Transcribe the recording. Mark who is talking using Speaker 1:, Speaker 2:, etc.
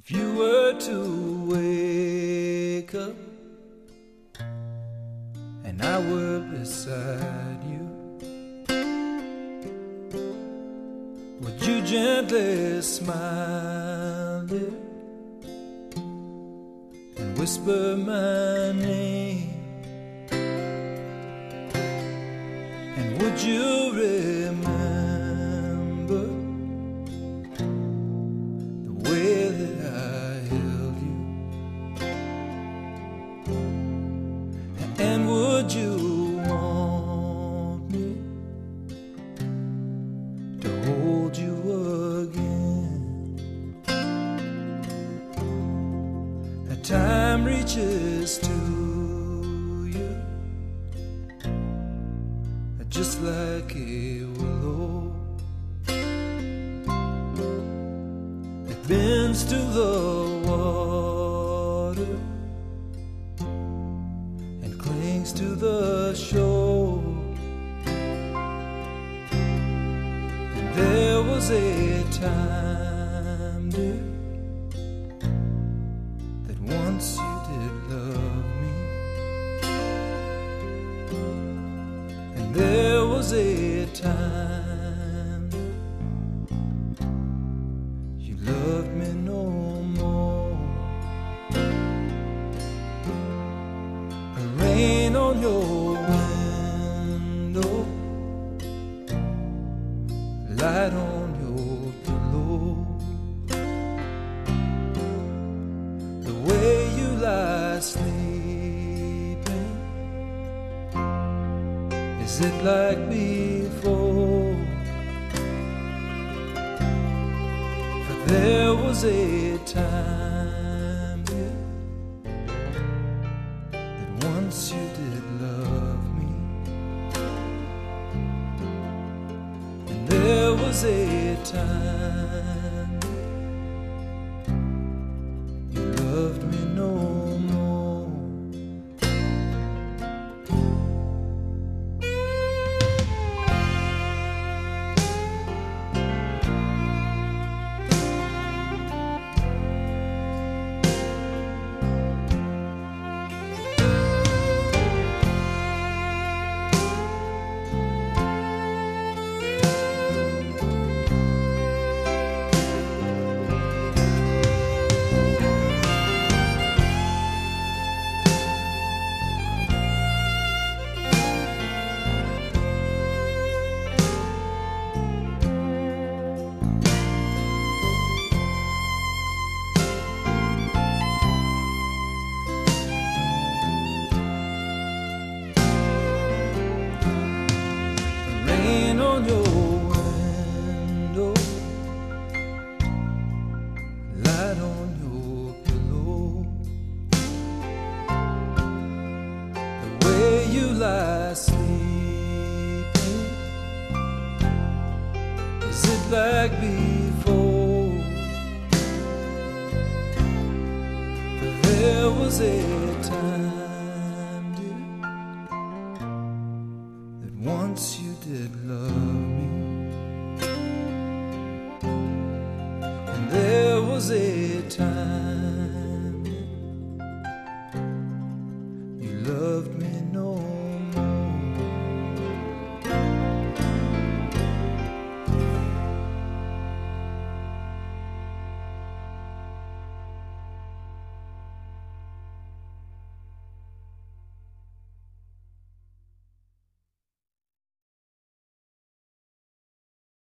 Speaker 1: If you were to wake up and I were beside you, would you gently smile there and whisper my name? And would you remember the way that I held you? And would you want me to hold you again? That time reaches to you just like a willow that bends to the water and clings to the shore. And there was a time, dear, that once you did love me. There was a time you loved me no more. A rain on your window, light on your pillow, the way you lie sleeping. Is it like before? But there was a time, dear, that once you did love me. And there was a time you loved me no more. Rain on your window, light on your pillow, the way you lie sleeping. Is it like before? But there was a time, dear, that once you did love me. And there was a